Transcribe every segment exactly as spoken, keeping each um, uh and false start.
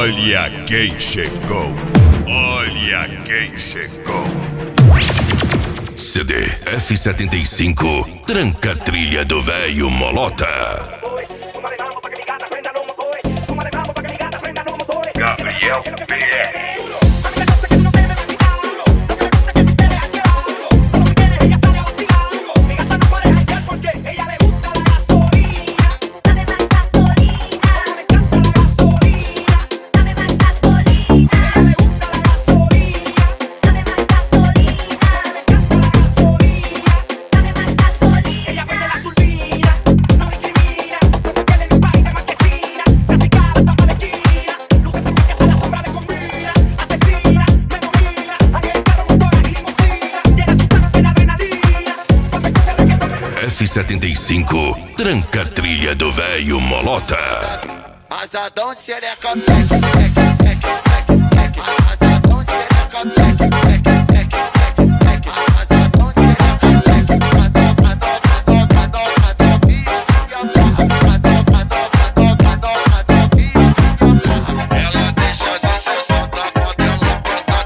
Olha quem chegou. Olha quem chegou. C D F setenta e cinco, tranca a trilha do velho Molota. Gabriel P R. F setenta e cinco, tranca a trilha do velho Molota. Asadão de xereca, asadão de xereca, ela deixa de ser solta quando ela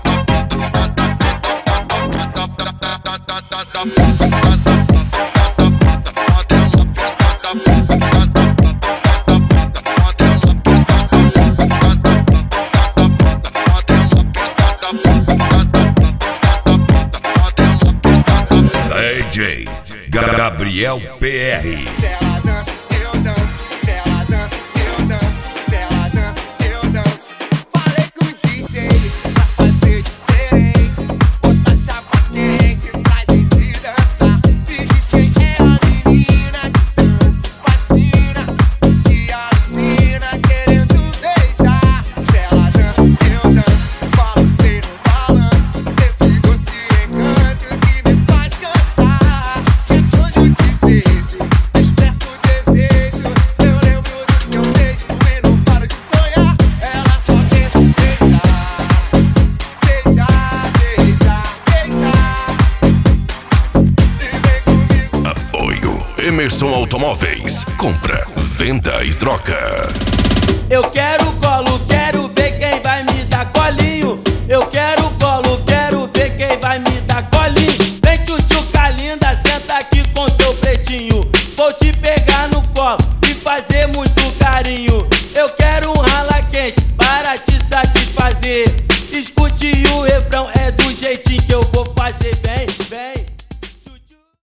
D J Gabriel P R. Se ela dança, eu danço. Se ela dança, eu danço. Se ela dança, eu danço. Falei com o D J pra fazer diferente. Botar chapa quente pra gente dançar. Me diz quem é a menina que dança, fascina, que alucina, querendo beijar. Se ela dança, eu danço. Balancei no balanço desse doce encanto que me faz cantar. Que quando te vejo, desperta o desejo. Eu lembro do seu beijo e não paro de sonhar. Ela só pensa em beijar, beijar, beijar, beijar. E vem comigo. Apoio Emerson Automóveis. Compra, venda e troca. Eu quero colo, quero ver quem vai me dar colinho. Eu quero colo, quero ver quem vai me dar colinho. Vem tchutchuca linda, senta aqui com seu pretinho. Vou te pegar no colo e fazer muito carinho. Eu quero um rala quente para te satisfazer. Escute o refrão, é do jeitinho que eu